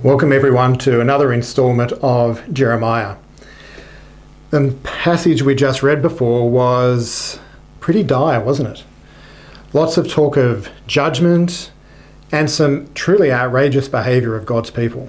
Welcome everyone to another instalment of Jeremiah. The passage we just read before was pretty dire, wasn't it? Lots of talk of judgment and some truly outrageous behaviour of God's people.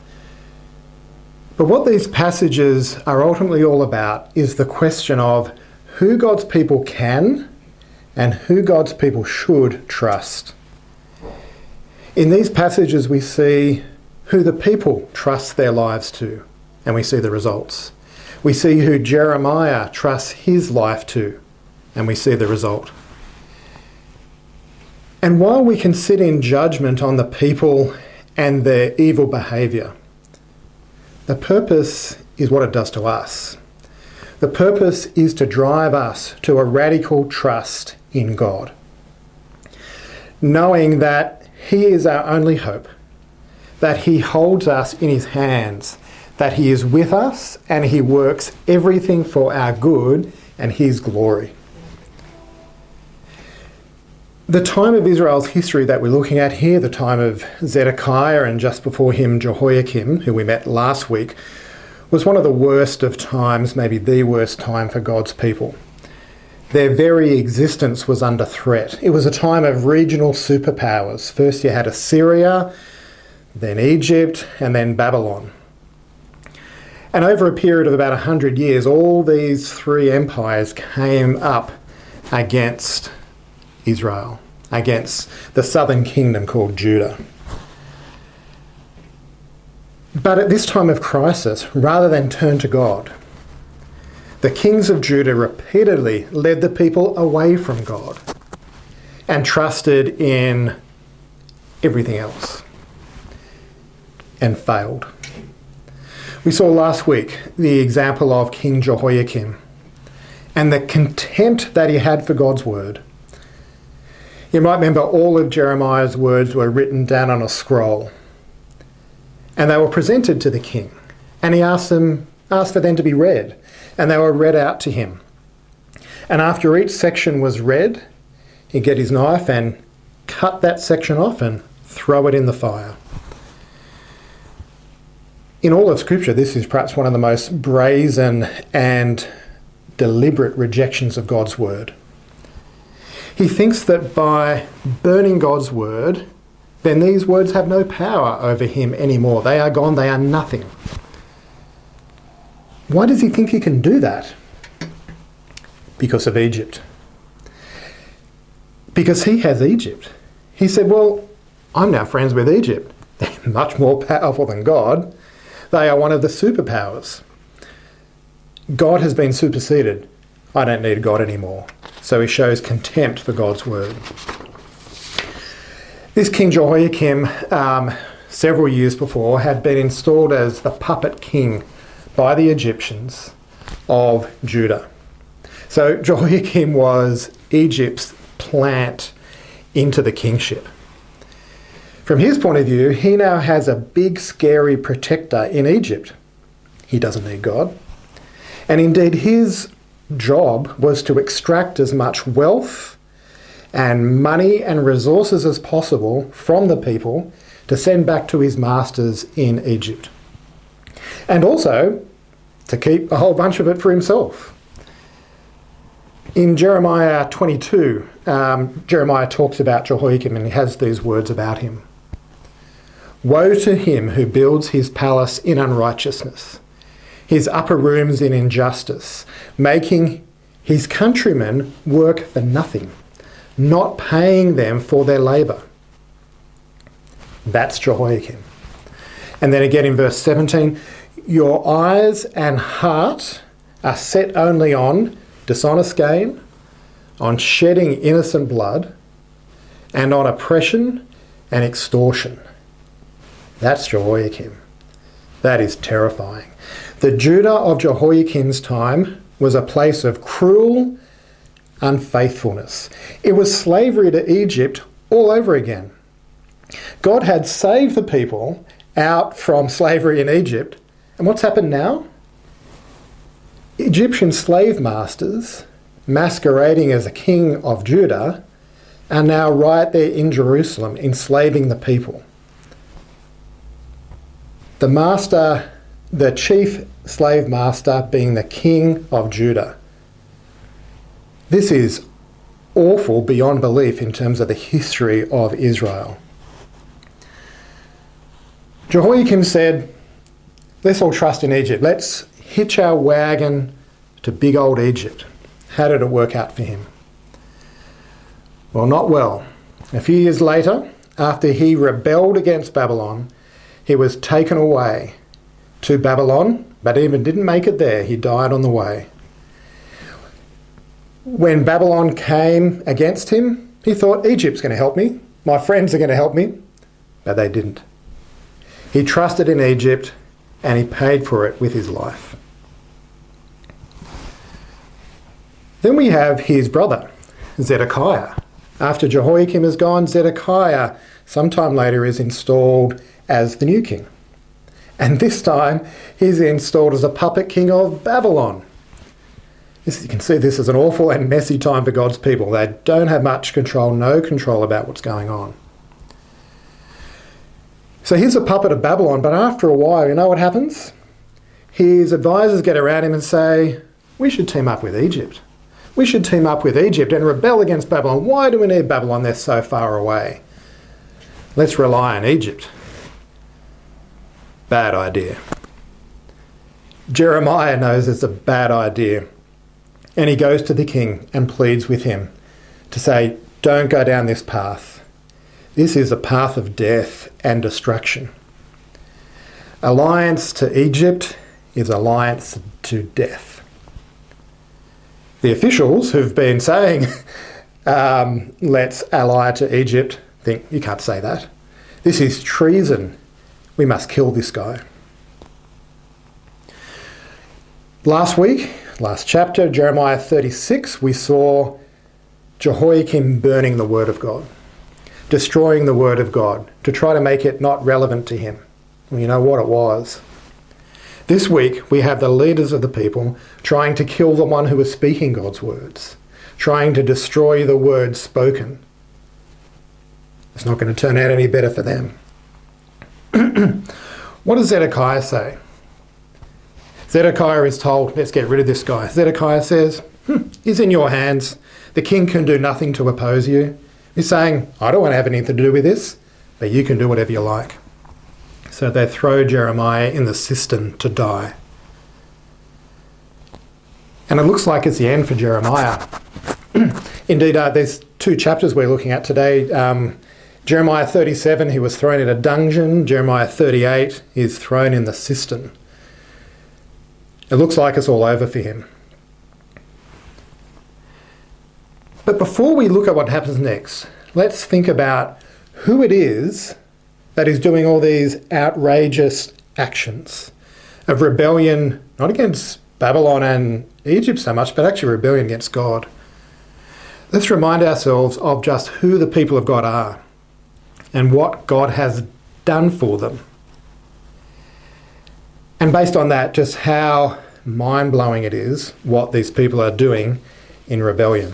But what these passages are ultimately all about is the question of who God's people can and who God's people should trust. In these passages we see who the people trust their lives to, and we see the results. We see who Jeremiah trusts his life to, and we see the result. And while we can sit in judgment on the people and their evil behaviour, the purpose is what it does to us. The purpose is to drive us to a radical trust in God, knowing that He is our only hope, that He holds us in His hands, that He is with us and He works everything for our good and His glory. The time of Israel's history that we're looking at here, the time of Zedekiah and just before him Jehoiakim, who we met last week, was one of the worst of times, maybe the worst time for God's people. Their very existence was under threat. It was a time of regional superpowers. First you had Assyria, then Egypt, and then Babylon. And over a period of about 100 years, all these three empires came up against Israel, against the southern kingdom called Judah. But at this time of crisis, rather than turn to God, the kings of Judah repeatedly led the people away from God and trusted in everything else and failed. We saw last week the example of King Jehoiakim and the contempt that he had for God's word. You might remember all of Jeremiah's words were written down on a scroll and they were presented to the king, and he asked for them to be read, and they were read out to him. And after each section was read, he'd get his knife and cut that section off and throw it in the fire. In all of Scripture, this is perhaps one of the most brazen and deliberate rejections of God's word. He thinks that by burning God's word, then these words have no power over him anymore. They are gone, they are nothing. Why does he think he can do that? Because of Egypt. Because he has Egypt. He said, well, I'm now friends with Egypt. They're much more powerful than God. They are one of the superpowers. God has been superseded. I don't need God anymore. So he shows contempt for God's word. This King Jehoiakim, several years before, had been installed as the puppet king by the Egyptians of Judah. So Jehoiakim was Egypt's plant into the kingship. From his point of view, he now has a big, scary protector in Egypt. He doesn't need God. And indeed, his job was to extract as much wealth and money and resources as possible from the people to send back to his masters in Egypt. And also to keep a whole bunch of it for himself. In Jeremiah 22, Jeremiah talks about Jehoiakim and he has these words about him. Woe to him who builds his palace in unrighteousness, his upper rooms in injustice, making his countrymen work for nothing, not paying them for their labour. That's Jehoiakim. And then again in verse 17, your eyes and heart are set only on dishonest gain, on shedding innocent blood, and on oppression and extortion. That's Jehoiakim. That is terrifying. The Judah of Jehoiakim's time was a place of cruel unfaithfulness. It was slavery to Egypt all over again. God had saved the people out from slavery in Egypt, and what's happened now? Egyptian slave masters, masquerading as a king of Judah, are now right there in Jerusalem enslaving the people. The master, the chief slave master being the king of Judah. This is awful beyond belief in terms of the history of Israel. Jehoiakim said, let's all trust in Egypt. Let's hitch our wagon to big old Egypt. How did it work out for him? Well, not well. A few years later, after he rebelled against Babylon, he was taken away to Babylon, but even didn't make it there. He died on the way. When Babylon came against him, he thought, Egypt's going to help me. My friends are going to help me. But they didn't. He trusted in Egypt and he paid for it with his life. Then we have his brother, Zedekiah. After Jehoiakim is gone, Zedekiah, sometime later, is installed as the new king. And this time, he's installed as a puppet king of Babylon. You can see this is an awful and messy time for God's people. They don't have much control, no control about what's going on. So he's a puppet of Babylon, but after a while, you know what happens? His advisors get around him and say, we should team up with Egypt. We should team up with Egypt and rebel against Babylon. Why do we need Babylon? They're so far away. Let's rely on Egypt. Bad idea. Jeremiah knows it's a bad idea. And he goes to the king and pleads with him to say, don't go down this path. This is a path of death and destruction. Alliance to Egypt is alliance to death. The officials who've been saying, let's ally to Egypt, think, you can't say that. This is treason. We must kill this guy. Last week, last chapter, Jeremiah 36, we saw Jehoiakim burning the word of God, destroying the word of God to try to make it not relevant to him. Well, you know what it was. This week, we have the leaders of the people trying to kill the one who was speaking God's words, trying to destroy the words spoken. It's not going to turn out any better for them. What does Zedekiah say? Zedekiah is told, let's get rid of this guy. Zedekiah says, he's in your hands. The king can do nothing to oppose you. He's saying, I don't want to have anything to do with this, but you can do whatever you like. So they throw Jeremiah in the cistern to die. And it looks like it's the end for Jeremiah. Indeed, there's two chapters we're looking at today. Jeremiah 37, he was thrown in a dungeon. Jeremiah 38, he's thrown in the cistern. It looks like it's all over for him. But before we look at what happens next, let's think about who it is that is doing all these outrageous actions of rebellion, not against Babylon and Egypt so much, but actually rebellion against God. Let's remind ourselves of just who the people of God are and what God has done for them. And based on that, just how mind-blowing it is what these people are doing in rebellion.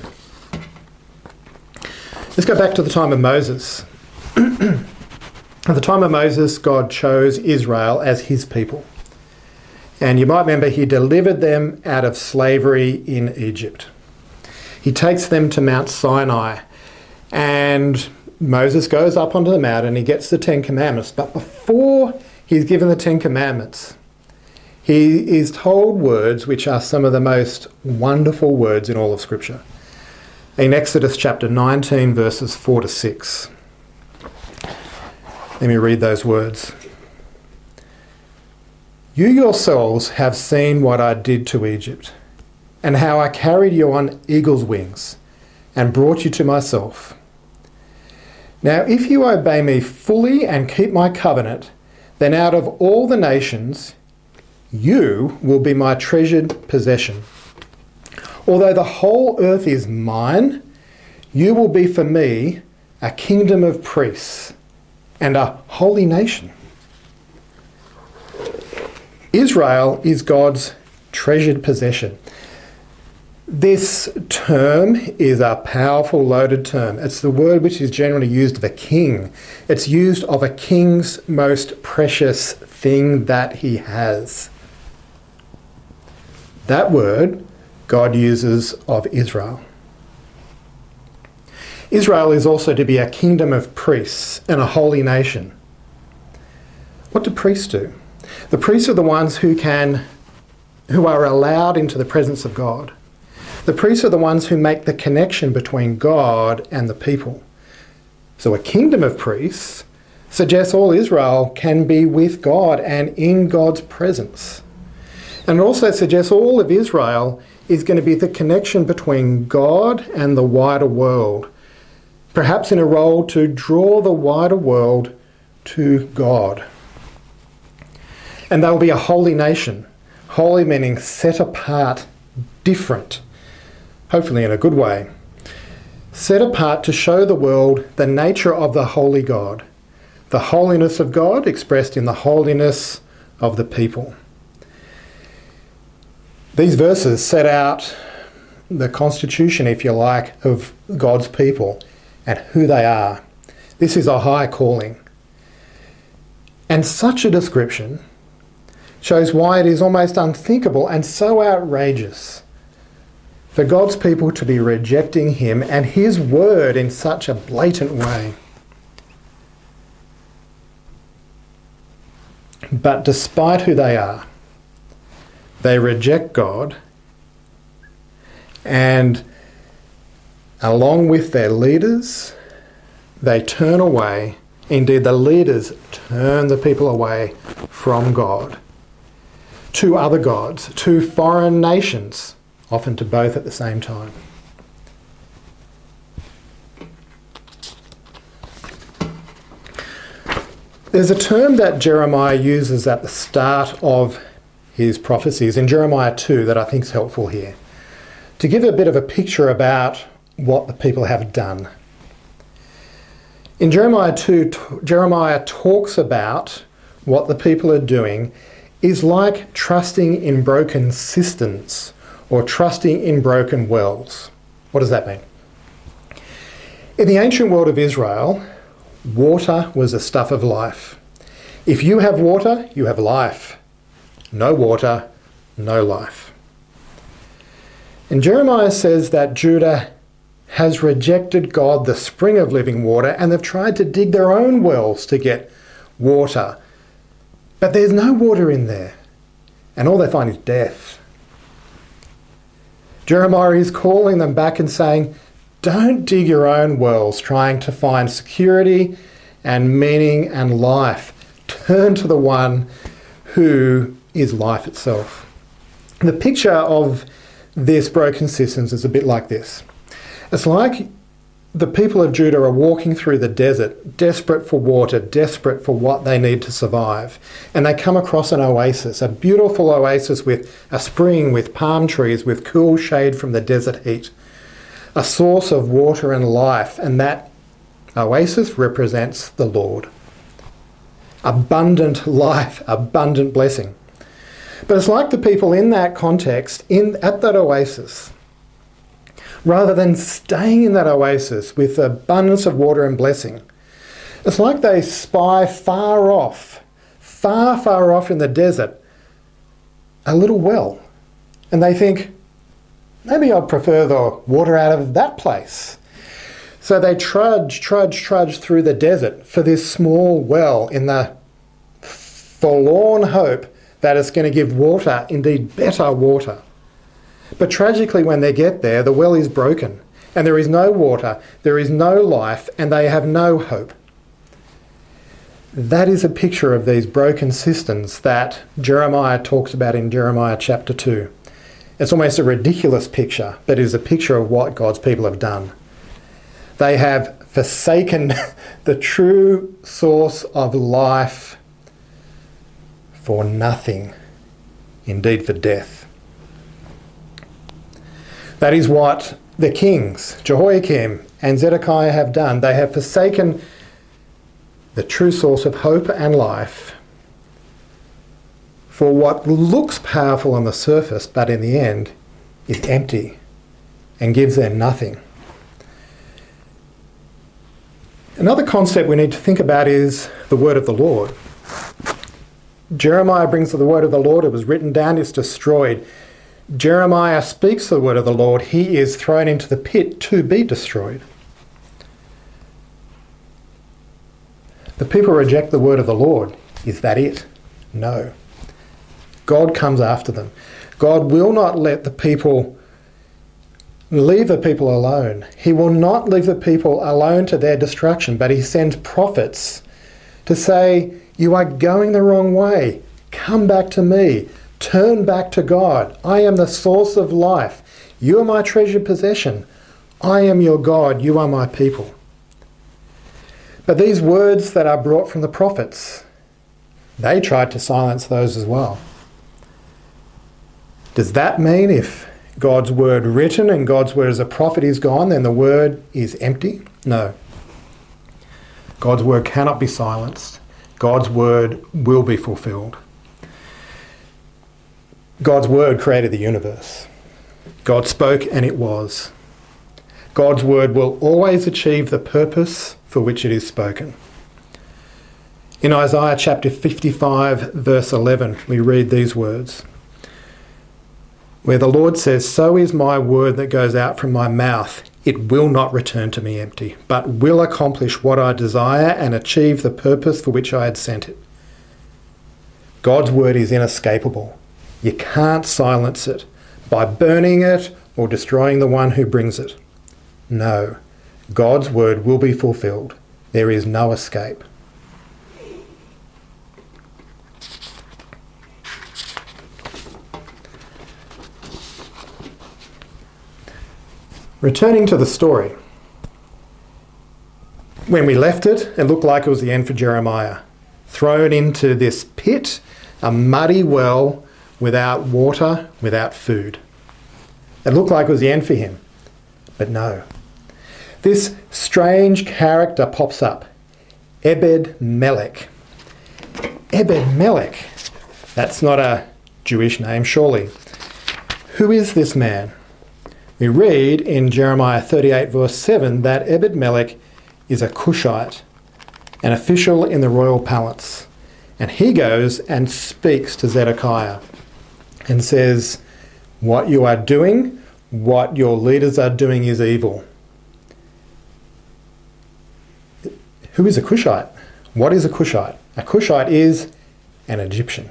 Let's go back to the time of Moses. At the time of Moses, God chose Israel as his people. And you might remember he delivered them out of slavery in Egypt. He takes them to Mount Sinai, and Moses goes up onto the mountain and he gets the Ten Commandments. But before he's given the Ten Commandments, he is told words which are some of the most wonderful words in all of Scripture. In Exodus chapter 19, verses 4 to 6. Let me read those words. You yourselves have seen what I did to Egypt, and how I carried you on eagle's wings and brought you to myself. Now, if you obey me fully and keep my covenant, then out of all the nations, you will be my treasured possession. Although the whole earth is mine, you will be for me a kingdom of priests and a holy nation. Israel is God's treasured possession. This term is a powerful, loaded term. It's the word which is generally used of a king. It's used of a king's most precious thing that he has. That word God uses of Israel. Israel is also to be a kingdom of priests and a holy nation. What do priests do? The priests are the ones who are allowed into the presence of God. The priests are the ones who make the connection between God and the people. So a kingdom of priests suggests all Israel can be with God and in God's presence. And it also suggests all of Israel is going to be the connection between God and the wider world, perhaps in a role to draw the wider world to God. And they'll be a holy nation. Holy meaning set apart, different, hopefully in a good way. Set apart to show the world the nature of the holy God, the holiness of God expressed in the holiness of the people. These verses set out the constitution, if you like, of God's people and who they are. This is a high calling. And such a description shows why it is almost unthinkable and so outrageous for God's people to be rejecting him and his word in such a blatant way. But despite who they are, they reject God, and along with their leaders, they turn away. Indeed, the leaders turn the people away from God to other gods, to foreign nations, often to both at the same time. There's a term that Jeremiah uses at the start of his prophecies in Jeremiah 2 that I think is helpful here, to give a bit of a picture about what the people have done. In Jeremiah 2, Jeremiah talks about what the people are doing is like trusting in broken cisterns or trusting in broken wells. What does that mean? In the ancient world of Israel, water was the stuff of life. If you have water, you have life. No water, no life. And Jeremiah says that Judah has rejected God, the spring of living water, and they've tried to dig their own wells to get water. But there's no water in there, and all they find is death. Jeremiah is calling them back and saying, don't dig your own wells trying to find security and meaning and life. Turn to the one who is life itself. The picture of this broken cisterns is a bit like this. It's like the people of Judah are walking through the desert, desperate for water, desperate for what they need to survive. And they come across an oasis, a beautiful oasis with a spring, with palm trees, with cool shade from the desert heat. A source of water and life, and that oasis represents the Lord. Abundant life, abundant blessing. But it's like the people in that context, at that oasis, rather than staying in that oasis with abundance of water and blessing, it's like they spy far off in the desert, a little well. And they think, maybe I'd prefer the water out of that place. So they trudge through the desert for this small well in the forlorn hope that it's going to give water, indeed better water. But tragically, when they get there, the well is broken and there is no water, there is no life, and they have no hope. That is a picture of these broken cisterns that Jeremiah talks about in Jeremiah chapter 2. It's almost a ridiculous picture, but it is a picture of what God's people have done. They have forsaken the true source of life for nothing, indeed for death. That is what the kings, Jehoiakim and Zedekiah, have done. They have forsaken the true source of hope and life for what looks powerful on the surface, but in the end is empty and gives them nothing. Another concept we need to think about is the word of the Lord. Jeremiah brings the word of the Lord. It was written down, it's destroyed. Jeremiah speaks the word of the Lord. He is thrown into the pit to be destroyed. The people reject the word of the Lord. Is that it? No. God comes after them. God will not let the people leave the people alone. He will not leave the people alone to their destruction, but he sends prophets to say, you are going the wrong way. Come back to me. Turn back to God. I am the source of life. You are my treasured possession. I am your God. You are my people. But these words that are brought from the prophets, they tried to silence those as well. Does that mean if God's word written and God's word as a prophet is gone, then the word is empty? No. God's word cannot be silenced. God's word will be fulfilled. God's word created the universe. God spoke and it was. God's word will always achieve the purpose for which it is spoken. In Isaiah chapter 55, verse 11, we read these words, where the Lord says, so is my word that goes out from my mouth. It will not return to me empty, but will accomplish what I desire and achieve the purpose for which I had sent it. God's word is inescapable. You can't silence it by burning it or destroying the one who brings it. No, God's word will be fulfilled. There is no escape. Returning to the story. When we left it, it looked like it was the end for Jeremiah. Thrown into this pit, a muddy well, without water, without food. It looked like it was the end for him. But no. This strange character pops up. Ebed-Melech. Ebed-Melech. That's not a Jewish name, surely. Who is this man? We read in Jeremiah 38 verse 7 that Ebed-Melech is a Cushite, an official in the royal palace. And he goes and speaks to Zedekiah and says, what you are doing, what your leaders are doing is evil. Who is a Cushite? What is a Cushite? A Cushite is an Egyptian.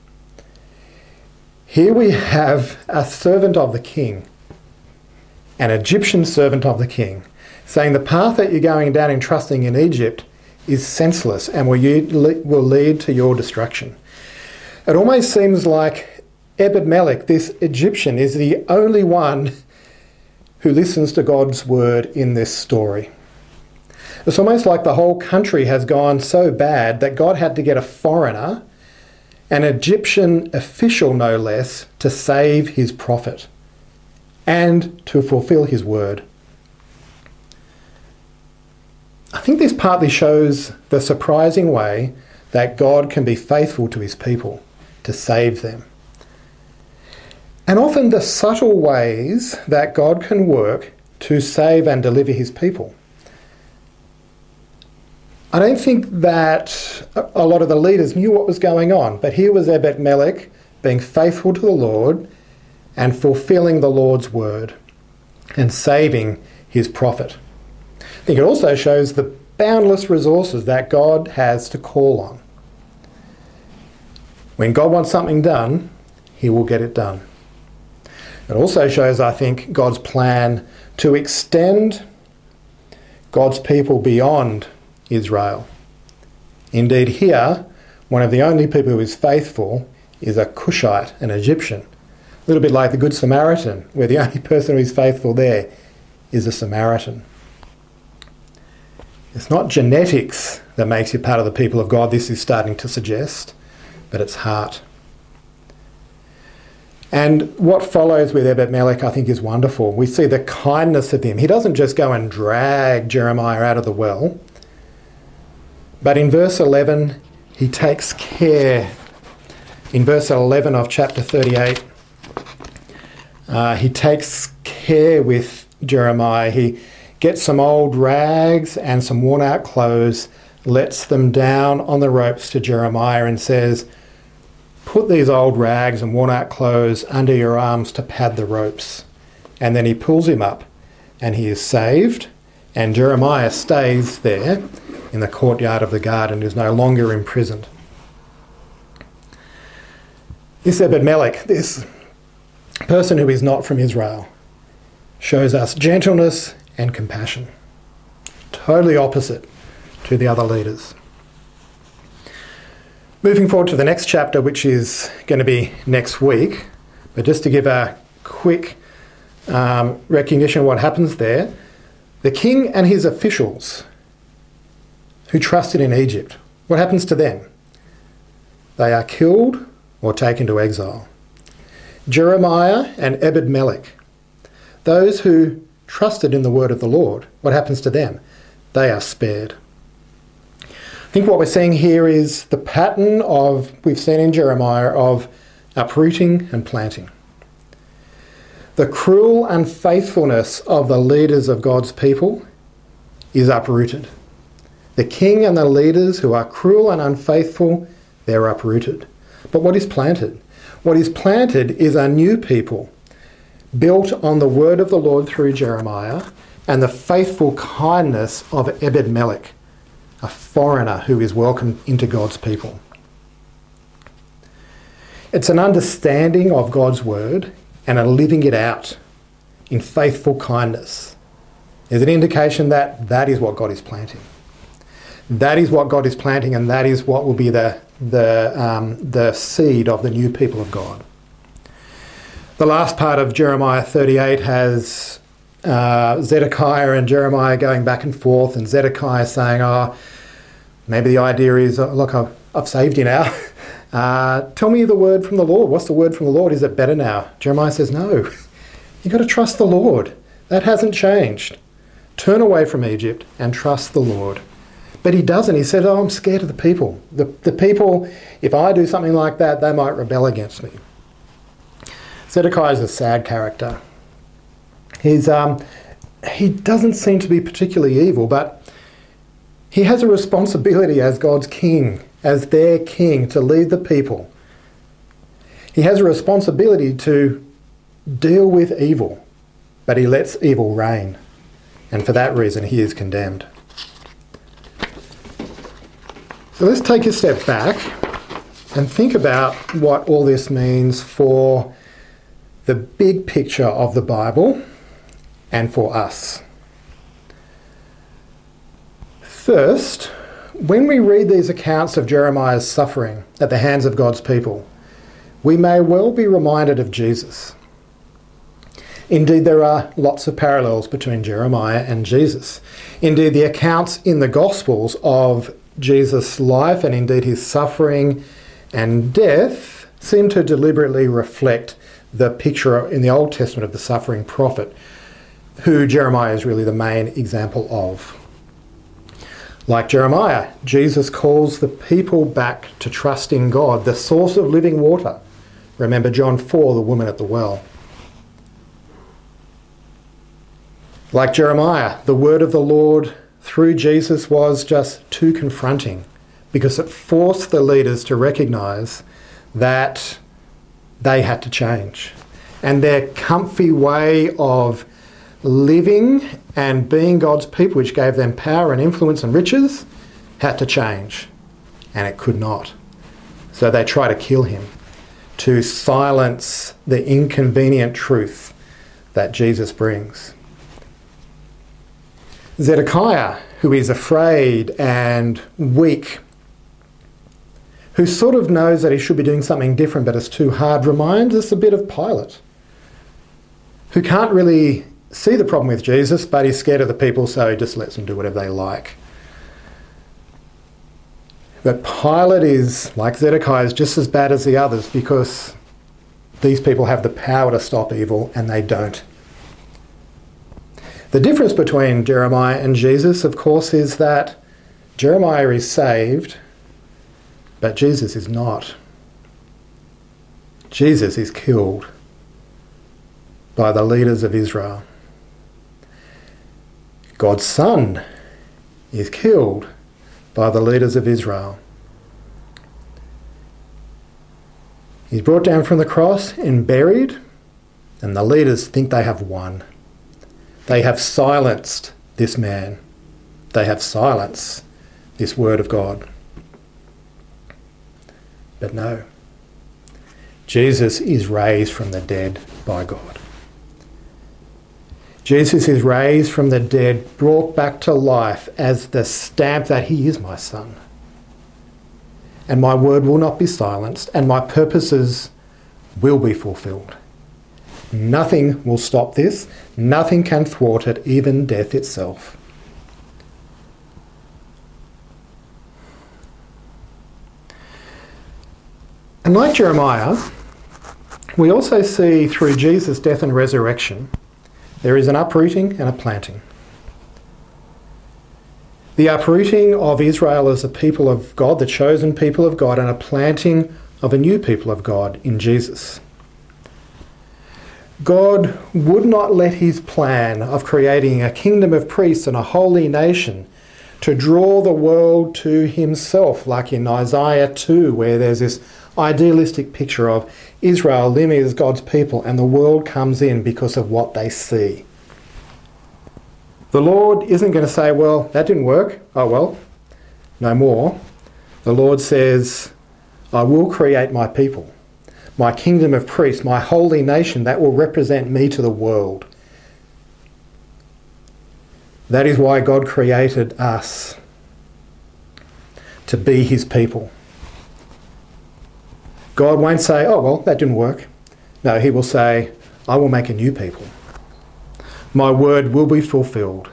Here we have a servant of the king, an Egyptian servant of the king, saying the path that you're going down in trusting in Egypt is senseless and will lead to your destruction. It almost seems like Ebed-Melech, this Egyptian, is the only one who listens to God's word in this story. It's almost like the whole country has gone so bad that God had to get a foreigner, an Egyptian official no less, to save his prophet and to fulfill his word. I think this partly shows the surprising way that God can be faithful to his people, to save them. And often the subtle ways that God can work to save and deliver his people. I don't think that a lot of the leaders knew what was going on, but here was Ebed-Melech being faithful to the Lord and fulfilling the Lord's word and saving his prophet. I think it also shows the boundless resources that God has to call on. When God wants something done, he will get it done. It also shows, I think, God's plan to extend God's people beyond Israel. Indeed, here, one of the only people who is faithful is a Cushite, an Egyptian. A little bit like the Good Samaritan, where the only person who is faithful there is a Samaritan. It's not genetics that makes you part of the people of God, this is starting to suggest, but it's heart. And what follows with Ebed-Melech, I think, is wonderful. We see the kindness of him. He doesn't just go and drag Jeremiah out of the well, but in verse 11, he takes care. In verse 11 of chapter 38, he takes care with Jeremiah. He gets some old rags and some worn out clothes, lets them down on the ropes to Jeremiah and says, put these old rags and worn-out clothes under your arms to pad the ropes. And then he pulls him up, and he is saved, and Jeremiah stays there in the courtyard of the garden, is no longer imprisoned. This Ebed-Melech, this person who is not from Israel, shows us gentleness and compassion. Totally opposite to the other leaders. Moving forward to the next chapter, which is going to be next week, but just to give a quick recognition of what happens there, the king and his officials who trusted in Egypt, what happens to them? They are killed or taken to exile. Jeremiah and Ebed-Melech, those who trusted in the word of the Lord, what happens to them? They are spared. I think what we're seeing here is the pattern we've seen in Jeremiah of uprooting and planting. The cruel unfaithfulness of the leaders of God's people is uprooted. The king and the leaders who are cruel and unfaithful, they're uprooted. But what is planted? What is planted is a new people built on the word of the Lord through Jeremiah and the faithful kindness of Ebed-Melech, a foreigner who is welcomed into God's people. It's an understanding of God's word and a living it out in faithful kindness. There's an indication that that is what God is planting. That is what God is planting, and that is what will be the seed of the new people of God. The last part of Jeremiah 38 has Zedekiah and Jeremiah going back and forth, and Zedekiah saying, maybe the idea is, look, I've saved you now. Tell me the word from the Lord. What's the word from the Lord? Is it better now? Jeremiah says, no. You've got to trust the Lord. That hasn't changed. Turn away from Egypt and trust the Lord. But he doesn't. He said, I'm scared of the people. The people, if I do something like that, they might rebel against me. Zedekiah is a sad character. He doesn't seem to be particularly evil, but he has a responsibility as God's king, as their king, to lead the people. He has a responsibility to deal with evil, but he lets evil reign. And for that reason, he is condemned. So let's take a step back and think about what all this means for the big picture of the Bible and for us. First, when we read these accounts of Jeremiah's suffering at the hands of God's people, we may well be reminded of Jesus. Indeed, there are lots of parallels between Jeremiah and Jesus. Indeed, the accounts in the Gospels of Jesus' life and indeed his suffering and death seem to deliberately reflect the picture in the Old Testament of the suffering prophet, who Jeremiah is really the main example of. Like Jeremiah, Jesus calls the people back to trust in God, the source of living water. Remember John 4, the woman at the well. Like Jeremiah, the word of the Lord through Jesus was just too confronting because it forced the leaders to recognise that they had to change. And their comfy way of living and being God's people, which gave them power and influence and riches, had to change. And it could not. So they try to kill him to silence the inconvenient truth that Jesus brings. Zedekiah, who is afraid and weak, who sort of knows that he should be doing something different but it's too hard, reminds us a bit of Pilate, who can't really see the problem with Jesus, but he's scared of the people, so he just lets them do whatever they like. But Pilate is, like Zedekiah, is just as bad as the others because these people have the power to stop evil and they don't. The difference between Jeremiah and Jesus, of course, is that Jeremiah is saved, but Jesus is not. Jesus is killed by the leaders of Israel. God's Son is killed by the leaders of Israel. He's brought down from the cross and buried, and the leaders think they have won. They have silenced this man. They have silenced this word of God. But no, Jesus is raised from the dead by God. Jesus is raised from the dead, brought back to life as the stamp that he is my son. And my word will not be silenced, and my purposes will be fulfilled. Nothing will stop this. Nothing can thwart it, even death itself. And like Jeremiah, we also see through Jesus' death and resurrection, there is an uprooting and a planting. The uprooting of Israel as a people of God, the chosen people of God, and a planting of a new people of God in Jesus. God would not let his plan of creating a kingdom of priests and a holy nation to draw the world to himself, like in Isaiah 2, where there's this idealistic picture of Israel living as God's people and the world comes in because of what they see. The Lord isn't going to say, well, that didn't work. Oh, well, no more. The Lord says, I will create my people, my kingdom of priests, my holy nation that will represent me to the world. That is why God created us, to be his people. God won't say, oh, well, that didn't work. No, he will say, I will make a new people. My word will be fulfilled.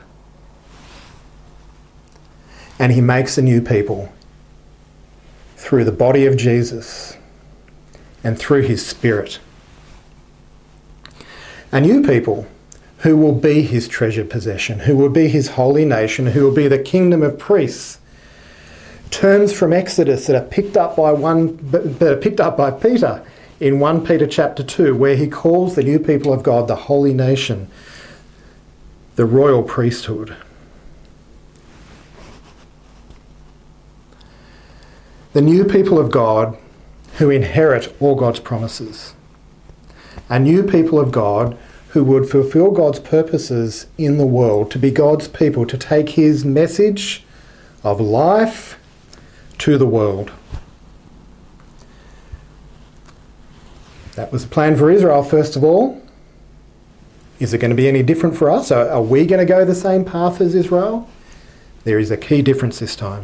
And he makes a new people through the body of Jesus and through his Spirit. A new people who will be his treasured possession, who will be his holy nation, who will be the kingdom of priests. Terms from Exodus that are picked up by Peter in 1 Peter chapter 2, where he calls the new people of God the holy nation, the royal priesthood. The new people of God who inherit all God's promises. A new people of God who would fulfill God's purposes in the world, to be God's people, to take his message of life to the world. That was the plan for Israel, first of all. Is it going to be any different for us? Are we going to go the same path as Israel? There is a key difference this time.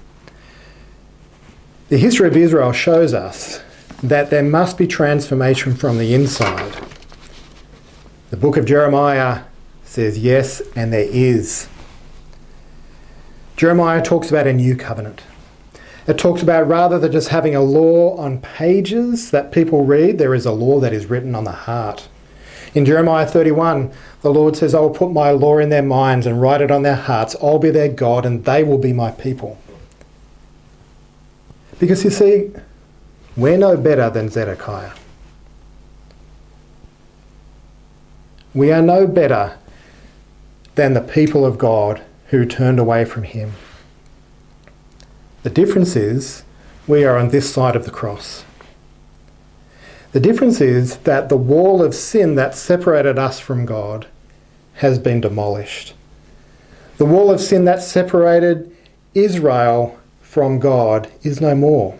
The history of Israel shows us that there must be transformation from the inside. The book of Jeremiah says yes, and there is. Jeremiah talks about a new covenant. It talks about, rather than just having a law on pages that people read, there is a law that is written on the heart. In Jeremiah 31, the Lord says, I will put my law in their minds and write it on their hearts. I'll be their God and they will be my people. Because you see, we're no better than Zedekiah. We are no better than the people of God who turned away from him. The difference is we are on this side of the cross. The difference is that the wall of sin that separated us from God has been demolished. The wall of sin that separated Israel from God is no more.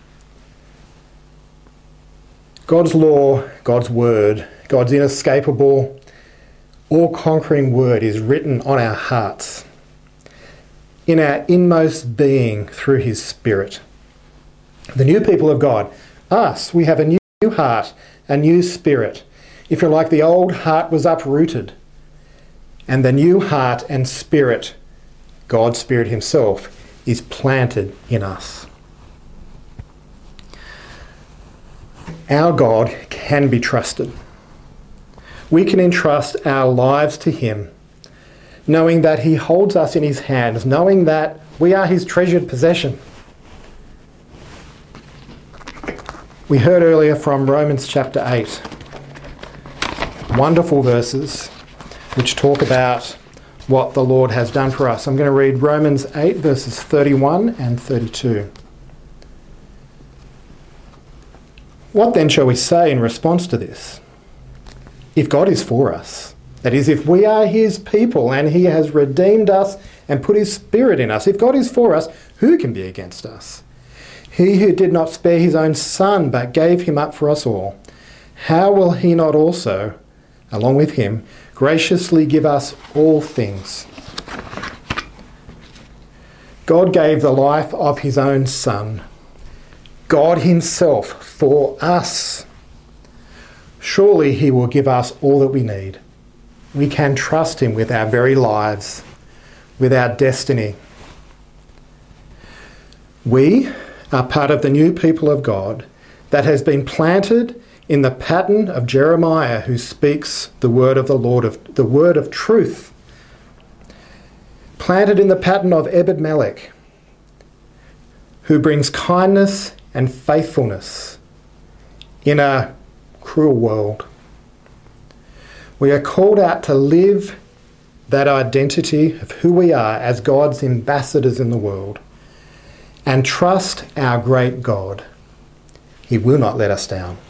God's law, God's word, God's inescapable, all-conquering word is written on our hearts, in our inmost being through his Spirit. The new people of God, us, we have a new heart, a new spirit. If you're like, the old heart was uprooted, and the new heart and spirit, God's Spirit himself, is planted in us. Our God can be trusted. We can entrust our lives to him, knowing that he holds us in his hands, knowing that we are his treasured possession. We heard earlier from Romans chapter 8, wonderful verses which talk about what the Lord has done for us. I'm going to read Romans 8 verses 31 and 32. What then shall we say in response to this? If God is for us, that is, if we are his people and he has redeemed us and put his Spirit in us, if God is for us, who can be against us? He who did not spare his own Son, but gave him up for us all, how will he not also, along with him, graciously give us all things? God gave the life of his own Son, God himself for us. Surely he will give us all that we need. We can trust him with our very lives, with our destiny. We are part of the new people of God that has been planted in the pattern of Jeremiah, who speaks the word of the Lord, the word of truth. Planted in the pattern of Ebed-Melech, who brings kindness and faithfulness in a cruel world. We are called out to live that identity of who we are as God's ambassadors in the world and trust our great God. He will not let us down.